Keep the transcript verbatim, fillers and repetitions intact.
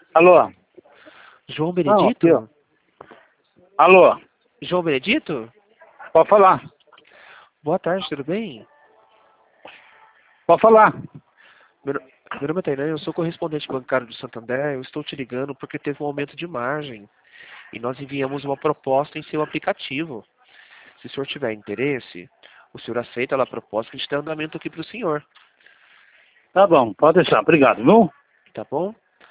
Alô? João Não, aqui, ó. Benedito? Alô? João Benedito? Pode falar. Boa tarde, tudo bem? Pode falar. Meu, no- meu nome é Tainan, eu sou correspondente bancário do Santander. Eu estou te ligando porque teve um aumento de margem e nós enviamos uma proposta em seu aplicativo. Se o senhor tiver interesse, o senhor aceita lá a proposta que a gente dá andamento aqui para o senhor, Tá bom, pode deixar. Obrigado, viu? tá bom?